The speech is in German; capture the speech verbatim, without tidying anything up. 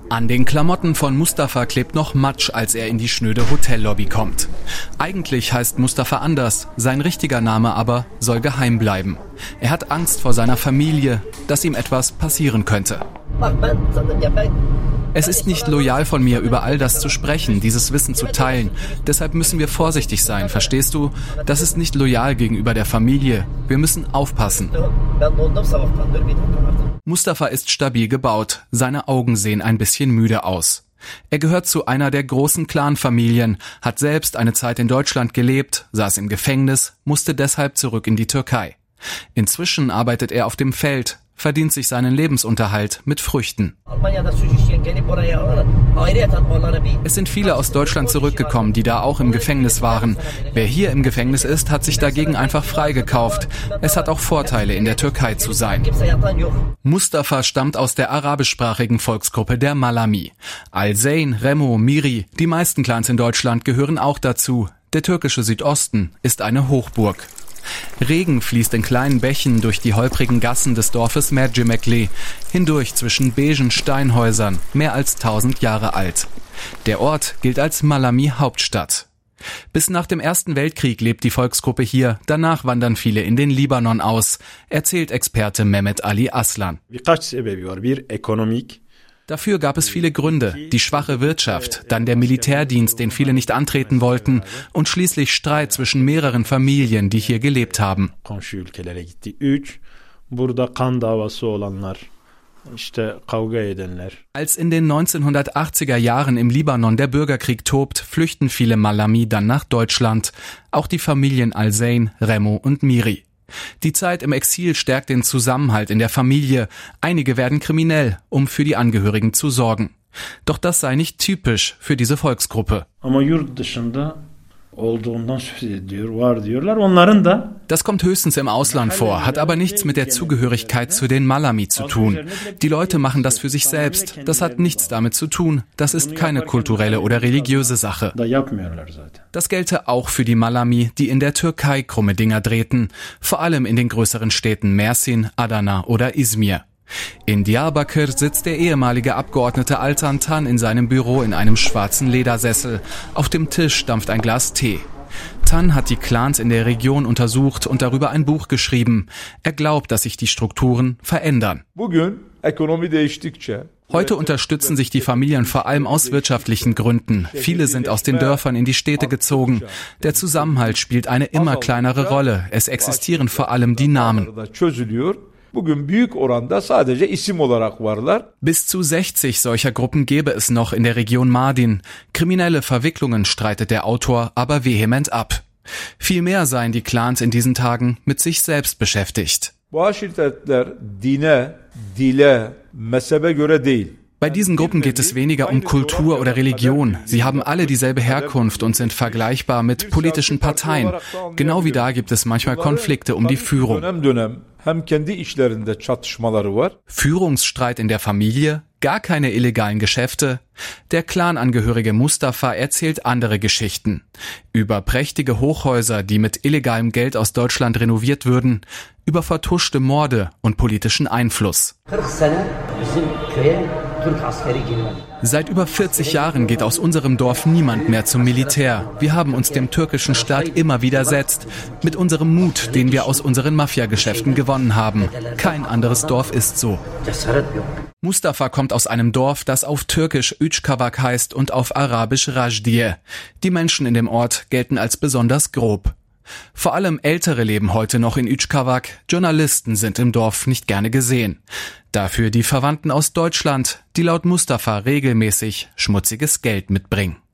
An den Klamotten von Mustafa klebt noch Matsch, als er in die schnöde Hotellobby kommt. Eigentlich heißt Mustafa anders, sein richtiger Name aber soll geheim bleiben. Er hat Angst vor seiner Familie, dass ihm etwas passieren könnte. Es ist nicht loyal von mir, über all das zu sprechen, dieses Wissen zu teilen. Deshalb müssen wir vorsichtig sein, verstehst du? Das ist nicht loyal gegenüber der Familie. Wir müssen aufpassen. Mustafa ist stabil gebaut. Seine Augen sehen ein bisschen müde aus. Er gehört zu einer der großen Clanfamilien, hat selbst eine Zeit in Deutschland gelebt, saß im Gefängnis, musste deshalb zurück in die Türkei. Inzwischen arbeitet er auf dem Feld, verdient sich seinen Lebensunterhalt mit Früchten. Es sind viele aus Deutschland zurückgekommen, die da auch im Gefängnis waren. Wer hier im Gefängnis ist, hat sich dagegen einfach freigekauft. Es hat auch Vorteile, in der Türkei zu sein. Mustafa stammt aus der arabischsprachigen Volksgruppe der Malami. Al-Zain, Remo, Miri, die meisten Clans in Deutschland gehören auch dazu. Der türkische Südosten ist eine Hochburg. Regen fließt in kleinen Bächen durch die holprigen Gassen des Dorfes Mercimekli, hindurch zwischen beigen Steinhäusern, mehr als tausend Jahre alt. Der Ort gilt als Malami-Hauptstadt. Bis nach dem Ersten Weltkrieg lebt die Volksgruppe hier, danach wandern viele in den Libanon aus, erzählt Experte Mehmet Ali Aslan. Dafür gab es viele Gründe, die schwache Wirtschaft, dann der Militärdienst, den viele nicht antreten wollten und schließlich Streit zwischen mehreren Familien, die hier gelebt haben. Als in den neunzehnhundertachtziger Jahren im Libanon der Bürgerkrieg tobt, flüchten viele Malami dann nach Deutschland, auch die Familien Al-Zain, Remo und Miri. Die Zeit im Exil stärkt den Zusammenhalt in der Familie. Einige werden kriminell, um für die Angehörigen zu sorgen. Doch das sei nicht typisch für diese Volksgruppe. Das kommt höchstens im Ausland vor, hat aber nichts mit der Zugehörigkeit zu den Malami zu tun. Die Leute machen das für sich selbst. Das hat nichts damit zu tun. Das ist keine kulturelle oder religiöse Sache. Das gelte auch für die Malami, die in der Türkei krumme Dinger drehten, vor allem in den größeren Städten Mersin, Adana oder Izmir. In Diyarbakır sitzt der ehemalige Abgeordnete Altan Tan in seinem Büro in einem schwarzen Ledersessel. Auf dem Tisch dampft ein Glas Tee. Tan hat die Clans in der Region untersucht und darüber ein Buch geschrieben. Er glaubt, dass sich die Strukturen verändern. Heute unterstützen sich die Familien vor allem aus wirtschaftlichen Gründen. Viele sind aus den Dörfern in die Städte gezogen. Der Zusammenhalt spielt eine immer kleinere Rolle. Es existieren vor allem die Namen. Bis zu sechzig solcher Gruppen gäbe es noch in der Region Mardin. Kriminelle Verwicklungen streitet der Autor aber vehement ab. Vielmehr seien die Clans in diesen Tagen mit sich selbst beschäftigt. Bei diesen Gruppen geht es weniger um Kultur oder Religion. Sie haben alle dieselbe Herkunft und sind vergleichbar mit politischen Parteien. Genau wie da gibt es manchmal Konflikte um die Führung. Führungsstreit in der Familie? Gar keine illegalen Geschäfte? Der Clanangehörige Mustafa erzählt andere Geschichten. Über prächtige Hochhäuser, die mit illegalem Geld aus Deutschland renoviert würden, über vertuschte Morde und politischen Einfluss. Seit über vierzig Jahren geht aus unserem Dorf niemand mehr zum Militär. Wir haben uns dem türkischen Staat immer widersetzt, mit unserem Mut, den wir aus unseren Mafiageschäften gewonnen haben. Kein anderes Dorf ist so. Mustafa kommt aus einem Dorf, das auf Türkisch Üçkavak heißt und auf Arabisch Rajdiye. Die Menschen in dem Ort gelten als besonders grob. Vor allem Ältere leben heute noch in Üçkavak. Journalisten sind im Dorf nicht gerne gesehen. Dafür die Verwandten aus Deutschland, die laut Mustafa regelmäßig schmutziges Geld mitbringen.